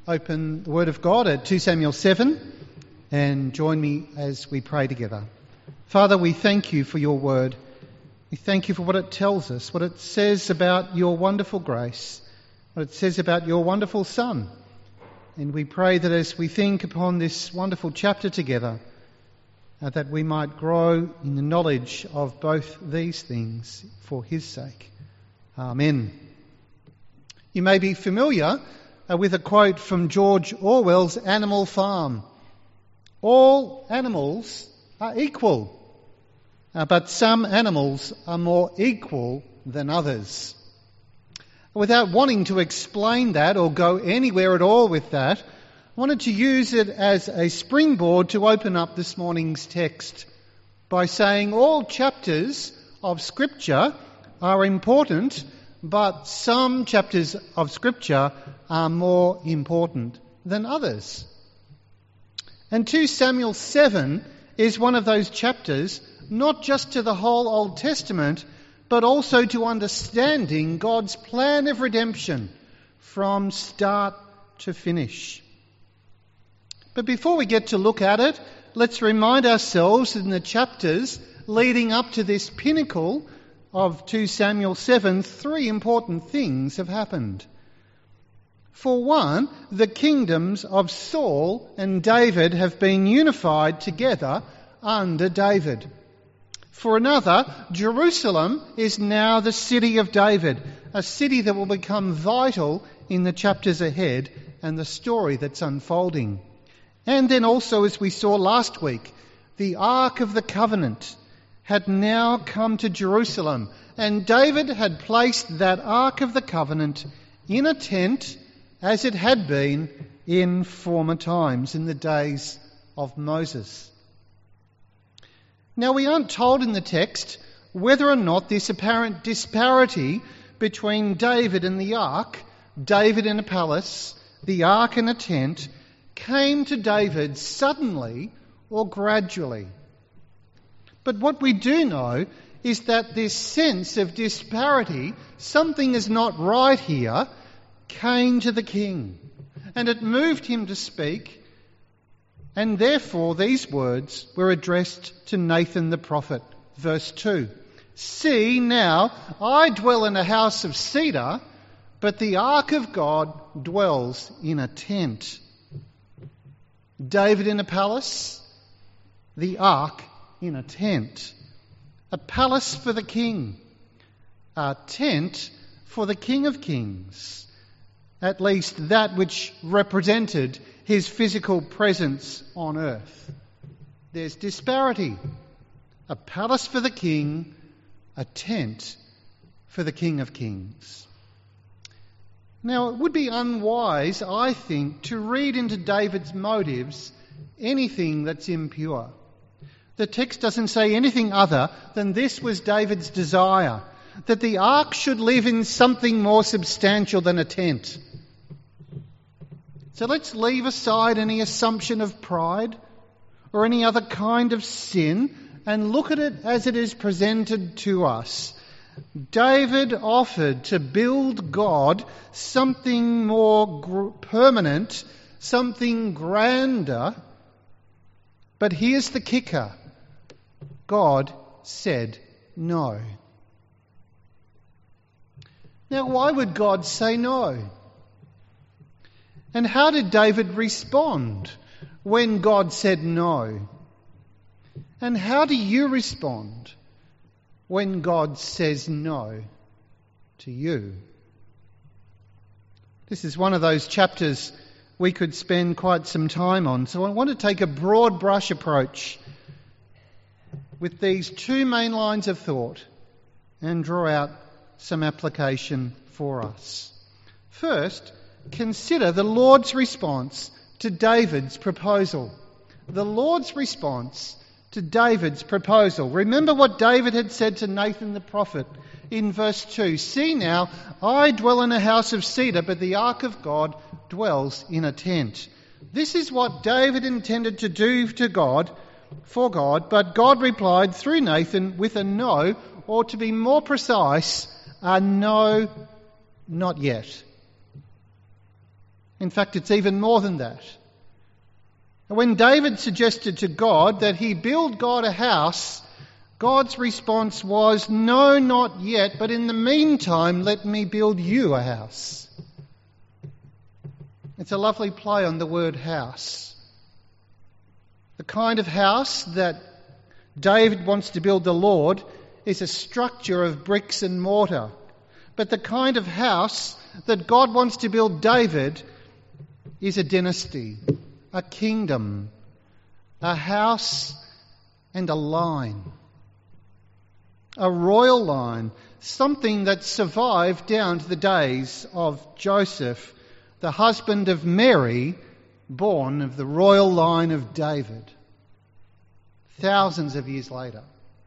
open the Word of God at 2 Samuel 7 and join me as we pray together. Father, we thank you for your Word. We thank you for what it tells us, what it says about your wonderful grace, what it says about your wonderful Son. And we pray that as we think upon this wonderful chapter together, that we might grow in the knowledge of both these things for his sake. Amen. You may be familiar with a quote from George Orwell's Animal Farm. All animals are equal, but some animals are more equal than others. Without wanting to explain that or go anywhere at all with that, I wanted to use it as a springboard to open up this morning's text by saying all chapters of Scripture are important, but some chapters of Scripture are more important than others. And 2 Samuel 7 is one of those chapters, not just to the whole Old Testament, but also to understanding God's plan of redemption from start to finish. But before we get to look at it, let's remind ourselves in the chapters leading up to this pinnacle of 2 Samuel 7, three important things have happened. For one, the kingdoms of Saul and David have been unified together under David. For another, Jerusalem is now the city of David, a city that will become vital in the chapters ahead and the story that's unfolding. And then also, as we saw last week, the Ark of the Covenant had now come to Jerusalem, and David had placed that Ark of the Covenant in a tent as it had been in former times, in the days of Moses. Now, we aren't told in the text whether or not this apparent disparity between David and the Ark, David in a palace, the Ark in a tent, came to David suddenly or gradually. But what we do know is that this sense of disparity, something is not right here, came to the king. And it moved him to speak, and therefore these words were addressed to Nathan the prophet. Verse 2, "See now, I dwell in a house of cedar, but the ark of God dwells in a tent." David in a palace, the ark in a tent. A palace for the king, a tent for the King of Kings. At least that which represented his physical presence on earth. There's disparity. A palace for the king, a tent for the King of Kings. Now, it would be unwise, I think, to read into David's motives anything that's impure. The text doesn't say anything other than this was David's desire, that the ark should live in something more substantial than a tent. So let's leave aside any assumption of pride or any other kind of sin and look at it as it is presented to us. David offered to build God something more permanent, something grander, but here's the kicker. God said no. Now, why would God say no? And how did David respond when God said no? And how do you respond when God says no to you? This is one of those chapters we could spend quite some time on. So I want to take a broad brush approach with these two main lines of thought and draw out some application for us. First, consider the Lord's response to David's proposal. The Lord's response to David's proposal. Remember what David had said to Nathan the prophet in verse 2. "See now, I dwell in a house of cedar, but the ark of God dwells in a tent." This is what David intended to do for God, but God replied through Nathan with a no, or to be more precise, a no, not yet. In fact, it's even more than that. When David suggested to God that he build God a house, God's response was, "No, not yet, but in the meantime, let me build you a house." It's a lovely play on the word house. The kind of house that David wants to build the Lord is a structure of bricks and mortar. But the kind of house that God wants to build David is a dynasty, a kingdom, a house and a line. A royal line, something that survived down to the days of Joseph, the husband of Mary, born of the royal line of David, thousands of years later.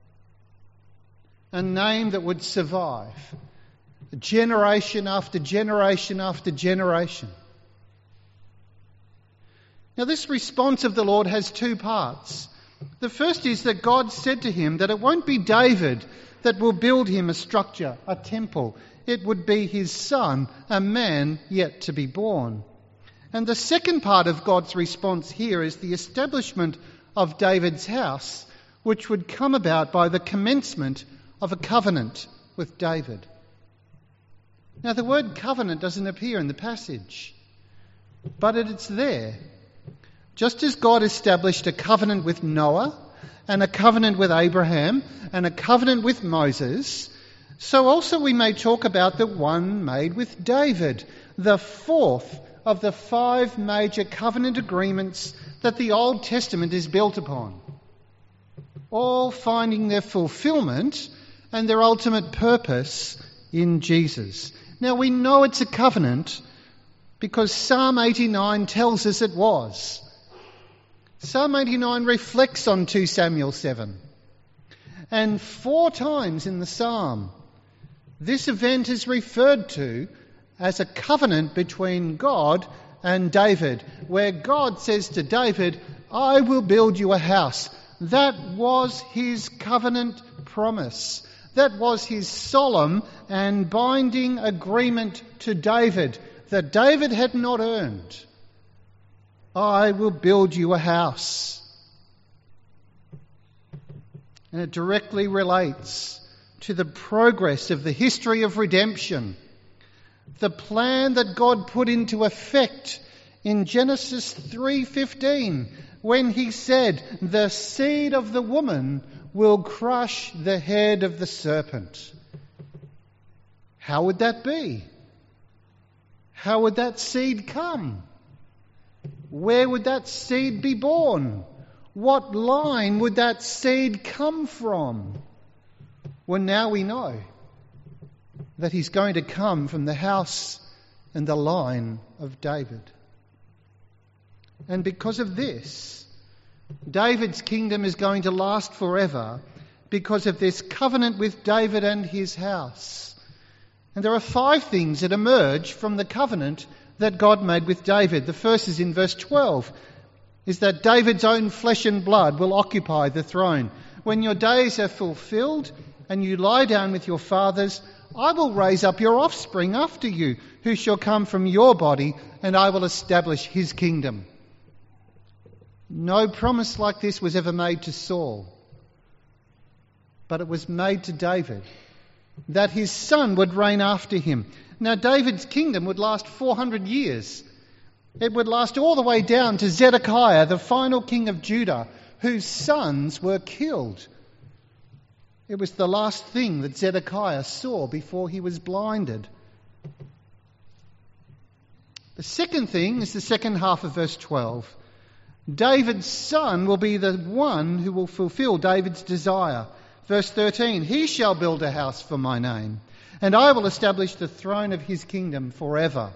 A name that would survive generation after generation after generation. Now, this response of the Lord has two parts. The first is that God said to him that it won't be David that will build him a structure, a temple. It would be his son, a man yet to be born. And the second part of God's response here is the establishment of David's house, which would come about by the commencement of a covenant with David. Now, the word covenant doesn't appear in the passage, but it's there. Just as God established a covenant with Noah and a covenant with Abraham and a covenant with Moses, so also we may talk about the one made with David, the fourth of the 5 major covenant agreements that the Old Testament is built upon, all finding their fulfillment and their ultimate purpose in Jesus. Now, we know it's a covenant because Psalm 89 tells us it was. Psalm 89 reflects on 2 Samuel 7. And 4 times in the psalm, this event is referred to as a covenant between God and David, where God says to David, "I will build you a house." That was his covenant promise. That was his solemn and binding agreement to David that David had not earned. "I will build you a house." And it directly relates to the progress of the history of redemption, the plan that God put into effect in Genesis 3:15, when he said, "The seed of the woman will crush the head of the serpent." How would that be? How would that seed come? Where would that seed be born? What line would that seed come from? Well, now we know that he's going to come from the house and the line of David. And because of this, David's kingdom is going to last forever because of this covenant with David and his house. And there are 5 things that emerge from the covenant that God made with David. The first is in verse 12, is that David's own flesh and blood will occupy the throne. "When your days are fulfilled and you lie down with your fathers, I will raise up your offspring after you, who shall come from your body, and I will establish his kingdom." No promise like this was ever made to Saul, but it was made to David, that his son would reign after him. Now, David's kingdom would last 400 years. It would last all the way down to Zedekiah, the final king of Judah, whose sons were killed. It was the last thing that Zedekiah saw before he was blinded. The second thing is the second half of verse 12. David's son will be the one who will fulfill David's desire. Verse 13, "He shall build a house for my name, and I will establish the throne of his kingdom forever."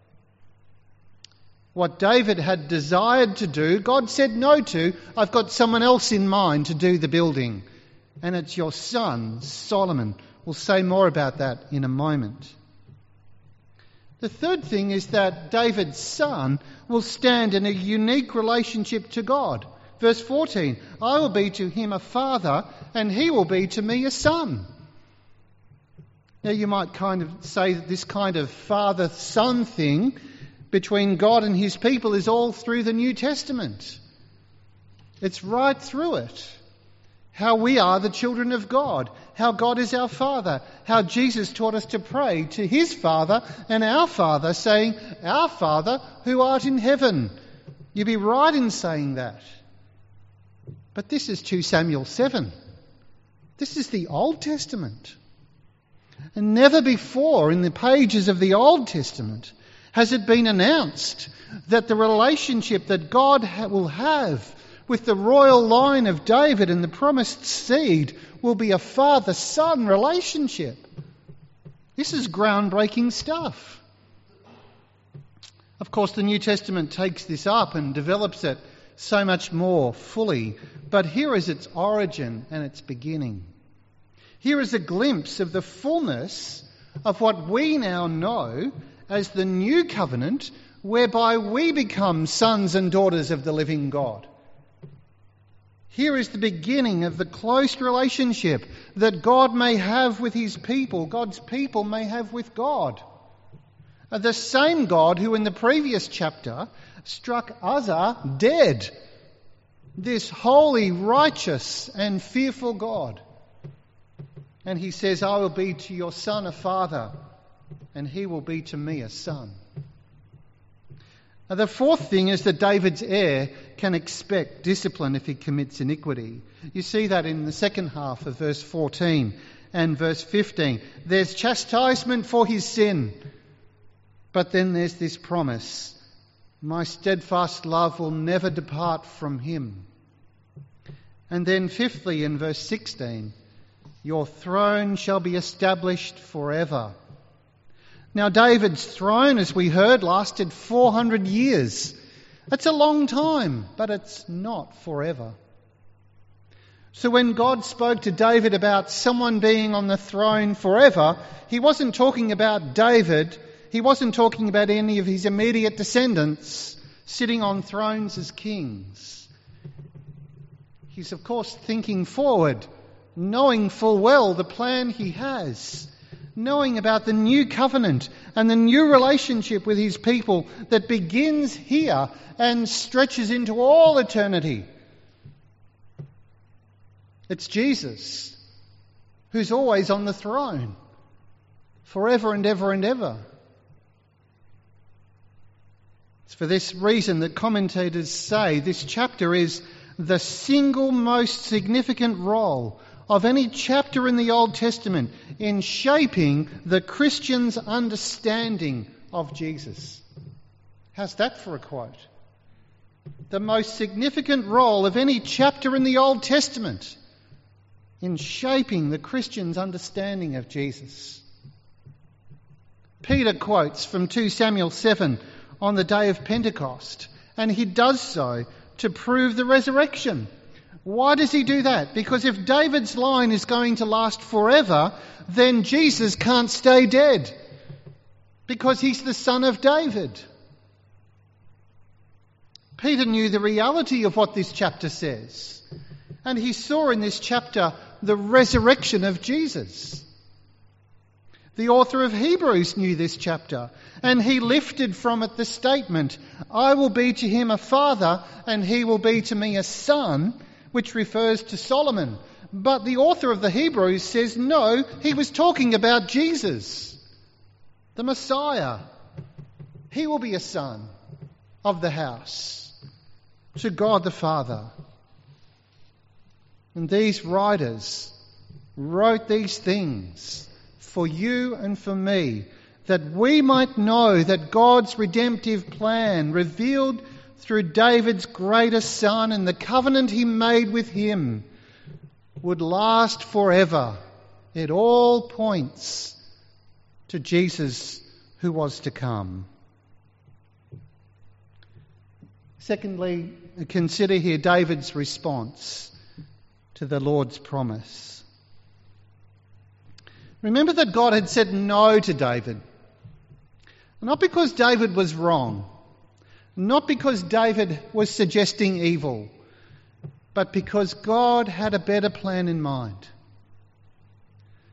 What David had desired to do, God said no to. "I've got someone else in mind to do the building, and it's your son, Solomon." We'll say more about that in a moment. The third thing is that David's son will stand in a unique relationship to God. Verse 14, "I will be to him a father, and he will be to me a son." Now, you might kind of say that this kind of father-son thing between God and his people is all through the New Testament. It's right through it. How we are the children of God, how God is our Father, how Jesus taught us to pray to his Father and our Father, saying, "Our Father who art in heaven." You'd be right in saying that. But this is 2 Samuel 7. This is the Old Testament. And never before in the pages of the Old Testament has it been announced that the relationship that God will have with the royal line of David and the promised seed will be a father-son relationship. This is groundbreaking stuff. Of course, the New Testament takes this up and develops it so much more fully. But here is its origin and its beginning. Here is a glimpse of the fullness of what we now know as the new covenant, whereby we become sons and daughters of the living God. Here is the beginning of the close relationship that God may have with his people, God's people may have with God. The same God who in the previous chapter struck Uzzah dead. This holy, righteous and fearful God. And he says, "I will be to your son a father, and he will be to me a son." Now, the fourth thing is that David's heir can expect discipline if he commits iniquity. You see that in the second half of verse 14 and verse 15. There's chastisement for his sin. But then there's this promise: my steadfast love will never depart from him. And then fifthly, in verse 16, your throne shall be established forever. Now David's throne, as we heard, lasted 400 years. That's a long time, but it's not forever. So when God spoke to David about someone being on the throne forever, he wasn't talking about David. He wasn't talking about any of his immediate descendants sitting on thrones as kings. He's, of course, thinking forward, knowing full well the plan he has, knowing about the new covenant and the new relationship with his people that begins here and stretches into all eternity. It's Jesus who's always on the throne, forever and ever and ever. It's for this reason that commentators say this chapter is the single most significant role of any chapter in the Old Testament in shaping the Christian's understanding of Jesus. How's that for a quote? The most significant role of any chapter in the Old Testament in shaping the Christian's understanding of Jesus. Peter quotes from 2 Samuel 7 on the day of Pentecost, and he does so to prove the resurrection. Why does he do that? Because if David's line is going to last forever, then Jesus can't stay dead, because he's the son of David. Peter knew the reality of what this chapter says, and he saw in this chapter the resurrection of Jesus. The author of Hebrews knew this chapter, and he lifted from it the statement, "I will be to him a father, and he will be to me a son," which refers to Solomon. But the author of the Hebrews says, no, he was talking about Jesus, the Messiah. He will be a son of the house to God the Father. And these writers wrote these things for you and for me, that we might know that God's redemptive plan, revealed through David's greatest son and the covenant he made with him, would last forever. It all points to Jesus who was to come. Secondly, consider here David's response to the Lord's promise. Remember that God had said no to David. Not because David was wrong, not because David was suggesting evil, but because God had a better plan in mind.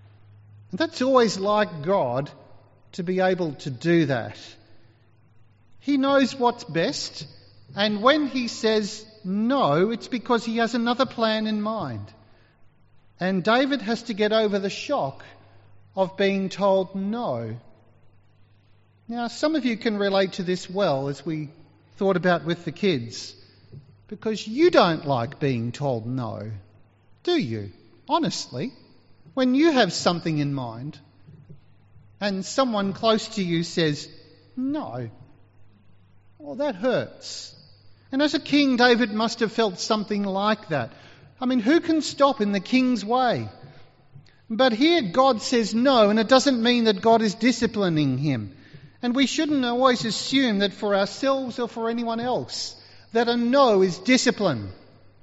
And that's always like God to be able to do that. He knows what's best, and when he says no, it's because he has another plan in mind. And David has to get over the shock of being told no. Now, some of you can relate to this well, as we thought about with the kids, because you don't like being told no, do you? Honestly, when you have something in mind and someone close to you says no, well, that hurts. And as a king, David must have felt something like that. I mean, who can stop in the king's way? But here God says no, and it doesn't mean that God is disciplining him. And we shouldn't always assume that for ourselves or for anyone else, that a no is discipline.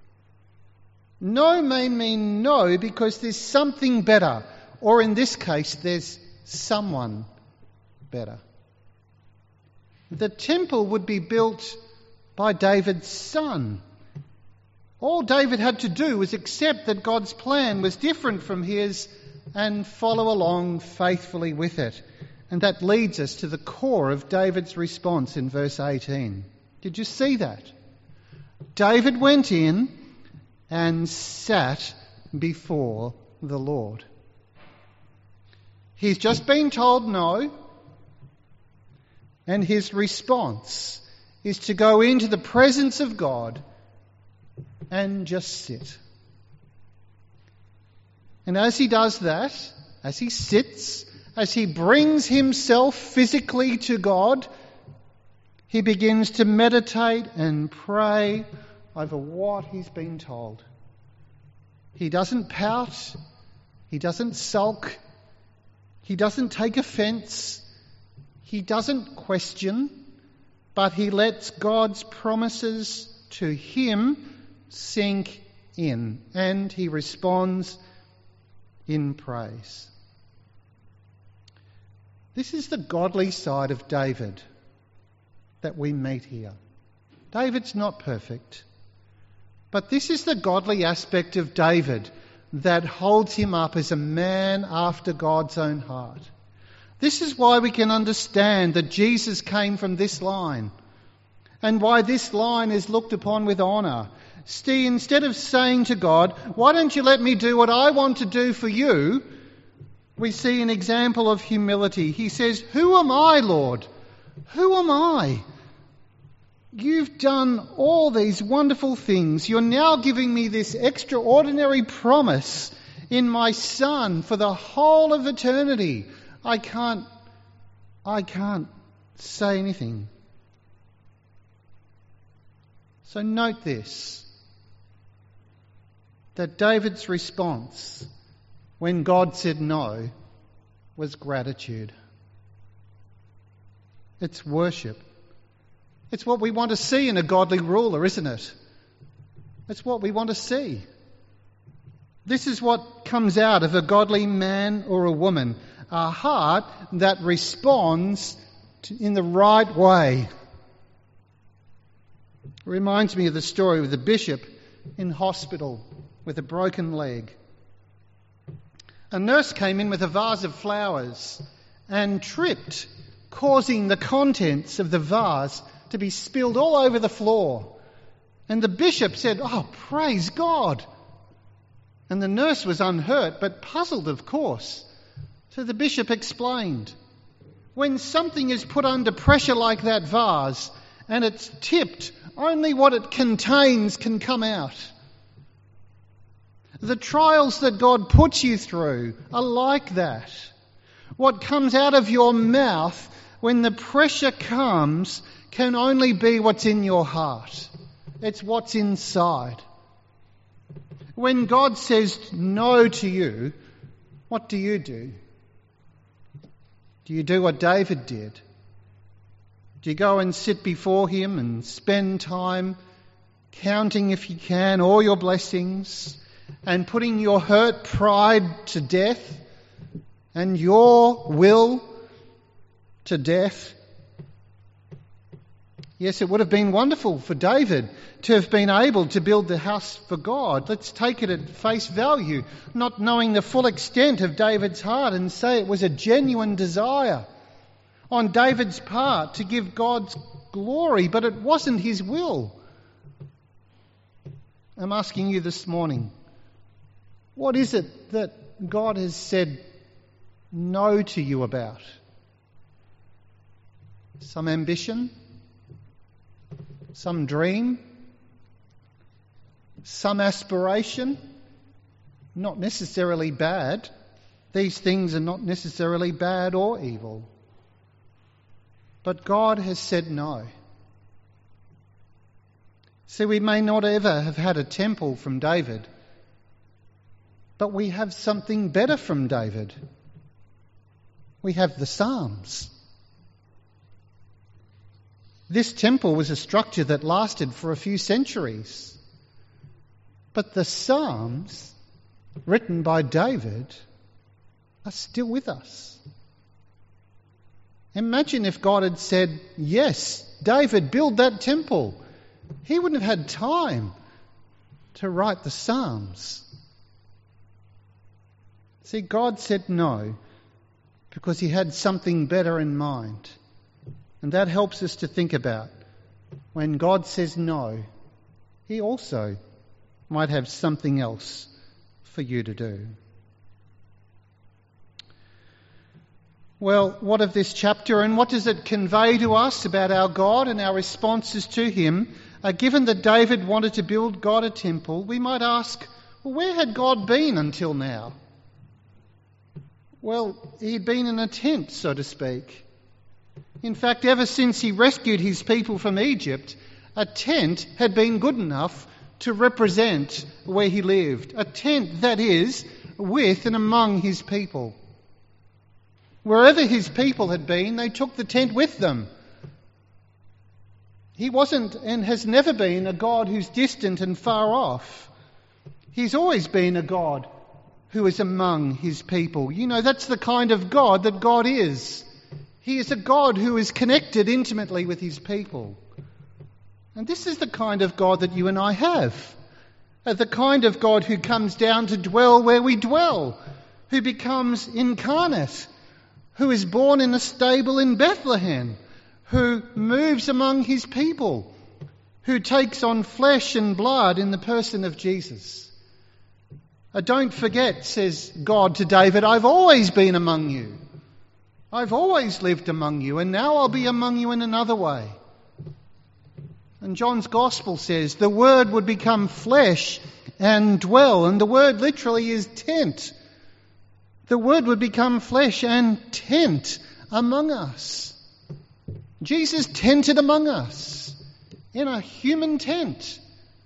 No may mean no because there's something better, or in this case, there's someone better. The temple would be built by David's son. All David had to do was accept that God's plan was different from his and follow along faithfully with it. And that leads us to the core of David's response in verse 18. Did you see that? David went in and sat before the Lord. He's just been told no, and his response is to go into the presence of God and just sit. And as he does that, as he sits, as he brings himself physically to God, he begins to meditate and pray over what he's been told. He doesn't pout, he doesn't sulk, he doesn't take offence, he doesn't question, but he lets God's promises to him sink in, and he responds in praise. This is the godly side of David that we meet here. David's not perfect, but this is the godly aspect of David that holds him up as a man after God's own heart. This is why we can understand that Jesus came from this line, and why this line is looked upon with honour. See, instead of saying to God, why don't you let me do what I want to do for you, we see an example of humility. He says, who am I, Lord? Who am I? You've done all these wonderful things. You're now giving me this extraordinary promise in my Son for the whole of eternity. I can't say anything. So note this, that David's response when God said no was gratitude. It's worship. It's what we want to see in a godly ruler, isn't it? It's what we want to see. This is what comes out of a godly man or a woman, a heart that responds in the right way. It reminds me of the story of the bishop in hospital with a broken leg. A nurse came in with a vase of flowers and tripped, causing the contents of the vase to be spilled all over the floor. And the bishop said, "Oh, praise God." And the nurse was unhurt, but puzzled, of course. So the bishop explained, when something is put under pressure like that vase and it's tipped, only what it contains can come out. The trials that God puts you through are like that. What comes out of your mouth when the pressure comes can only be what's in your heart. It's what's inside. When God says no to you, what do? Do you do what David did? Do you go and sit before him and spend time counting, if you can, all your blessings and putting your hurt pride to death and your will to death? Yes, it would have been wonderful for David to have been able to build the house for God. Let's take it at face value, not knowing the full extent of David's heart, and say it was a genuine desire. on David's part to give God's glory, but it wasn't his will. I'm asking you this morning, what is it that God has said no to you about? Some ambition? Some dream? Some aspiration? Not necessarily bad. These things are not necessarily bad or evil. But God has said no. See, we may not ever have had a temple from David, but we have something better from David. We have the Psalms. This temple was a structure that lasted for a few centuries. But the Psalms, written by David, are still with us. Imagine if God had said, yes, David, build that temple. He wouldn't have had time to write the Psalms. See, God said no because he had something better in mind. And that helps us to think about when God says no, he also might have something else for you to do. Well, what of this chapter and what does it convey to us about our God and our responses to him? Given that David wanted to build God a temple, we might ask, well, where had God been until now? Well, he'd been in a tent, so to speak. In fact, ever since he rescued his people from Egypt, a tent had been good enough to represent where he lived. A tent, that is, with and among his people. Wherever his people had been, they took the tent with them. He wasn't and has never been a God who's distant and far off. He's always been a God who is among his people. You know, that's the kind of God that God is. He is a God who is connected intimately with his people. And this is the kind of God that you and I have. The kind of God who comes down to dwell where we dwell, who becomes incarnate, who is born in a stable in Bethlehem, who moves among his people, who takes on flesh and blood in the person of Jesus. Don't forget, says God to David, I've always been among you. I've always lived among you, and now I'll be among you in another way. And John's Gospel says the Word would become flesh and dwell, and the word literally is tent. The Word would become flesh and tent among us. Jesus tented among us in a human tent.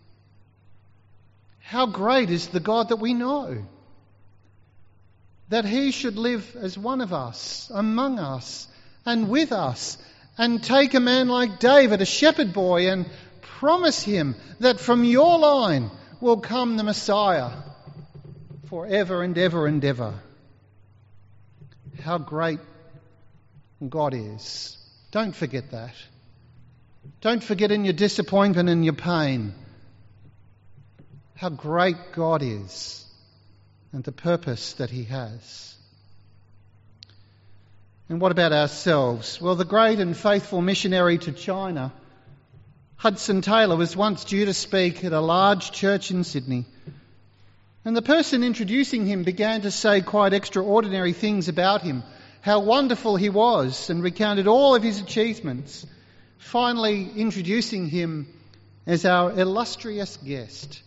How great is the God that we know, that he should live as one of us, among us, and with us, and take a man like David, a shepherd boy, and promise him that from your line will come the Messiah forever and ever and ever. How great God is. Don't forget that. Don't forget in your disappointment and your pain how great God is and the purpose that he has. And what about ourselves? Well, the great and faithful missionary to China, Hudson Taylor, was once due to speak at a large church in Sydney. And the person introducing him began to say quite extraordinary things about him, how wonderful he was, and recounted all of his achievements, finally introducing him as our illustrious guest.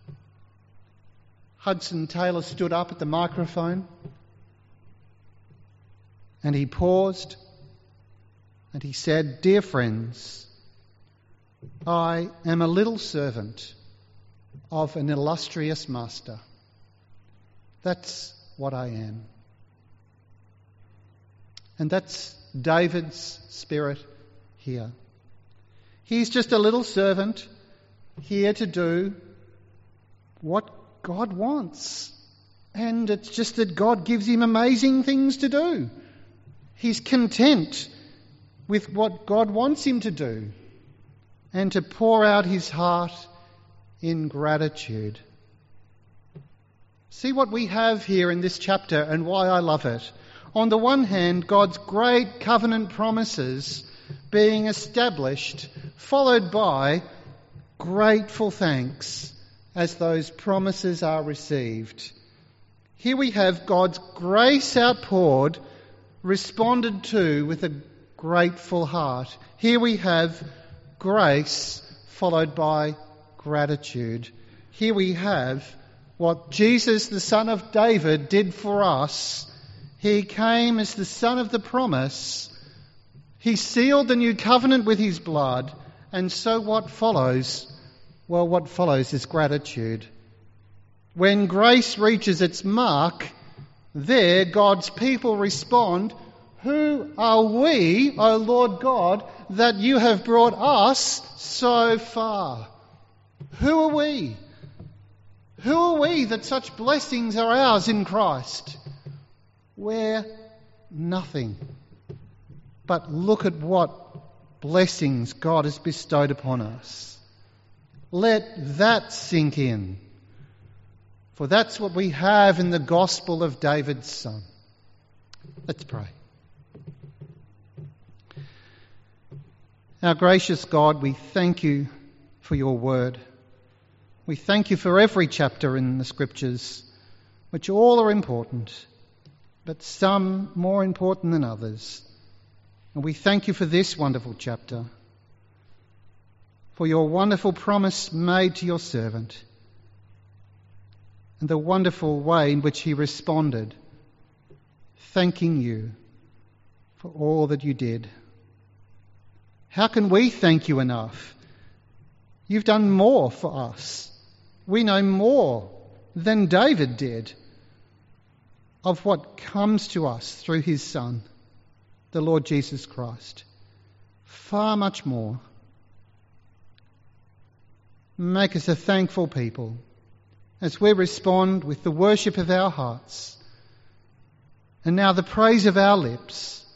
Hudson Taylor stood up at the microphone and he paused and he said, "Dear friends, I am a little servant of an illustrious master. That's what I am." And that's David's spirit here. He's just a little servant here to do what God wants. And it's just that God gives him amazing things to do. He's content with what God wants him to do and to pour out his heart in gratitude. See what we have here in this chapter and why I love it. On the one hand, God's great covenant promises being established, followed by grateful thanks as those promises are received. Here we have God's grace outpoured, responded to with a grateful heart. Here we have grace followed by gratitude. Here we have what Jesus, the Son of David, did for us. He came as the Son of the promise. He sealed the new covenant with his blood. And so what follows? Well, what follows is gratitude. When grace reaches its mark, there God's people respond, "Who are we, O Lord God, that you have brought us so far?" Who are we? Who are we that such blessings are ours in Christ? We're nothing. But look at what blessings God has bestowed upon us. Let that sink in. For that's what we have in the gospel of David's Son. Let's pray. Our gracious God, we thank you for your word. We thank you for every chapter in the Scriptures, which all are important, but some more important than others. And we thank you for this wonderful chapter, for your wonderful promise made to your servant, and the wonderful way in which he responded, thanking you for all that you did. How can we thank you enough? You've done more for us. We know more than David did of what comes to us through his Son, the Lord Jesus Christ. Far much more. Make us a thankful people as we respond with the worship of our hearts and now the praise of our lips.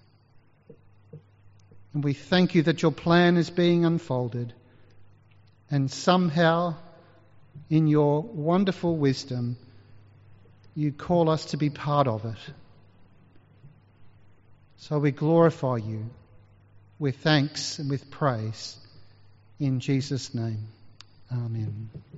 And we thank you that your plan is being unfolded, and somehow in your wonderful wisdom you call us to be part of it. So we glorify you with thanks and with praise in Jesus' name. Amen.